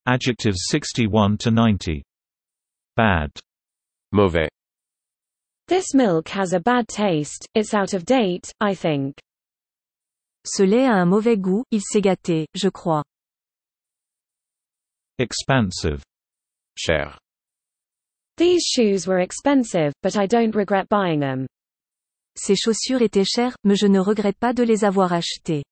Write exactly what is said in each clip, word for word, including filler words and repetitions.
Adjectives sixty-one to ninety. Bad. Mauvais. This milk has a bad taste, it's out of date, I think. Ce lait a un mauvais goût, il s'est gâté, je crois. Expansive. Cher. These shoes were expensive, but I don't regret buying them. Ces chaussures étaient chères, mais je ne regrette pas de les avoir achetées.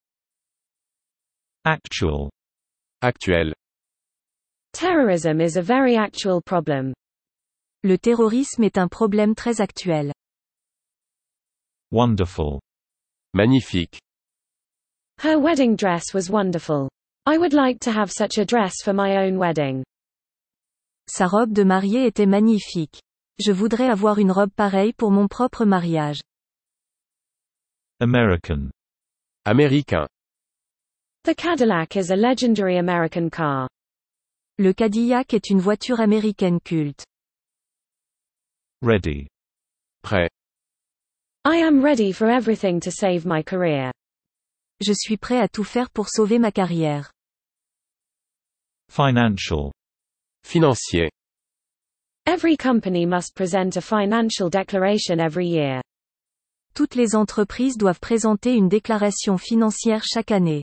Actual. Actuel. Terrorism is a very actual problem. Le terrorisme est un problème très actuel. Wonderful. Magnifique. Her wedding dress was wonderful. I would like to have such a dress for my own wedding. Sa robe de mariée était magnifique. Je voudrais avoir une robe pareille pour mon propre mariage. American. Américain. The Cadillac is a legendary American car. Le Cadillac est une voiture américaine culte. Ready. Prêt. I am ready for everything to save my career. Je suis prêt à tout faire pour sauver ma carrière. Financial. Financier. Every company must present a financial declaration every year. Toutes les entreprises doivent présenter une déclaration financière chaque année.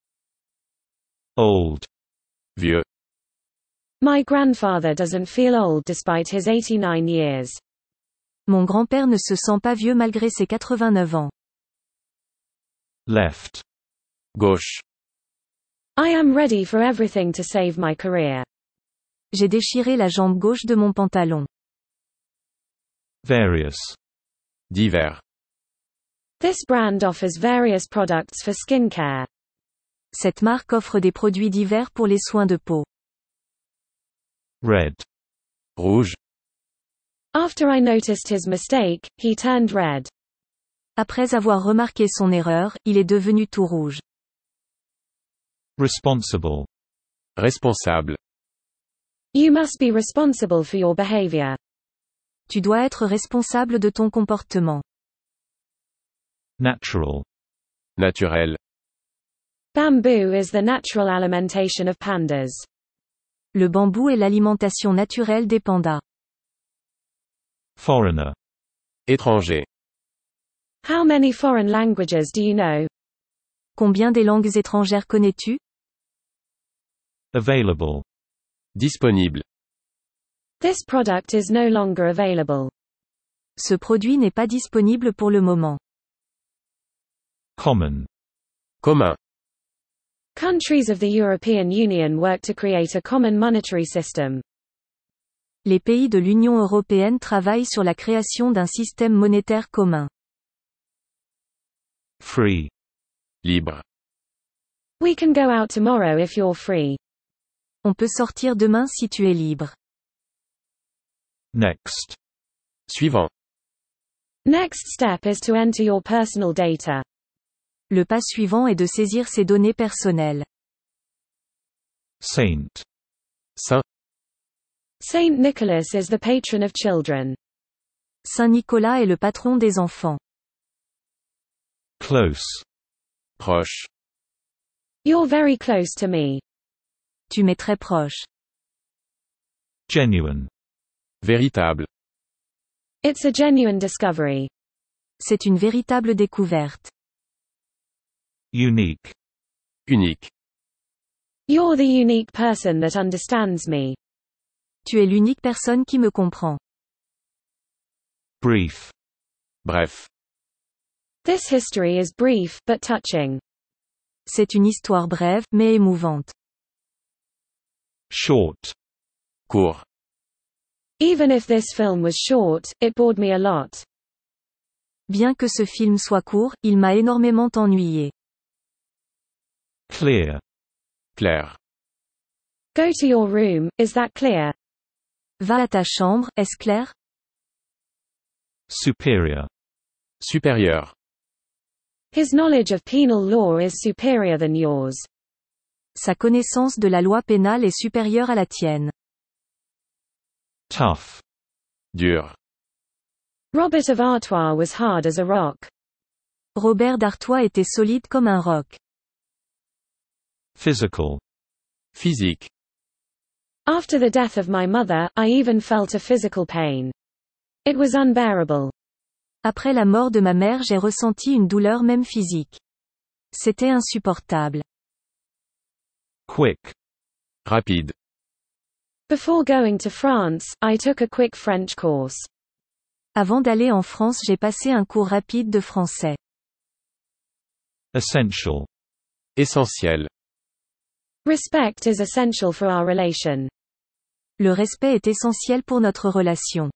Old. Vieux. My grandfather doesn't feel old despite his eighty-nine years. Mon grand-père ne se sent pas vieux malgré ses quatre-vingt-neuf ans. Left. Gauche. I am ready for everything to save my career. J'ai déchiré la jambe gauche de mon pantalon. Various. Divers. This brand offers various products for skincare. Cette marque offre des produits divers pour les soins de peau. Red. Rouge. After I noticed his mistake, he turned red. Après avoir remarqué son erreur, il est devenu tout rouge. Responsible. Responsable. You must be responsible for your behavior. Tu dois être responsable de ton comportement. Natural. Naturel. Bamboo is the natural alimentation of pandas. Le bambou est l'alimentation naturelle des pandas. Foreigner. Étranger. How many foreign languages do you know? Combien des langues étrangères connais-tu? Available. Disponible. This product is no longer available. Ce produit n'est pas disponible pour le moment. Common. Commun. Countries of the European Union work to create a common monetary system. Les pays de l'Union européenne travaillent sur la création d'un système monétaire commun. Free. Libre. We can go out tomorrow if you're free. On peut sortir demain si tu es libre. Next. Suivant. Next step is to enter your personal data. Le pas suivant est de saisir ses données personnelles. Saint. Saint. Saint Nicholas is the patron of children. Saint Nicolas est le patron des enfants. Close. Proche. You're very close to me. Tu m'es très proche. Genuine. Véritable. It's a genuine discovery. C'est une véritable découverte. Unique. Unique. You're the unique person that understands me. Tu es l'unique personne qui me comprend. Brief. Bref. This history is brief, but touching. C'est une histoire brève, mais émouvante. Short. Court. Even if this film was short, it bored me a lot. Bien que ce film soit court, il m'a énormément ennuyé. Clear. Clair. Go to your room, is that clear? Va à ta chambre, est-ce clair? Superior. Supérieur. His knowledge of penal law is superior than yours. Sa connaissance de la loi pénale est supérieure à la tienne. Tough. Dur. Robert of Artois was hard as a rock. Robert d'Artois était solide comme un roc. Physical. Physique. After the death of my mother, I even felt a physical pain. It was unbearable. Après la mort de ma mère, j'ai ressenti une douleur même physique. C'était insupportable. Quick. Rapide. Before going to France, I took a quick French course. Avant d'aller en France, j'ai passé un cours rapide de français. Essential. Essentiel. Respect is essential for our relation. Le respect est essentiel pour notre relation.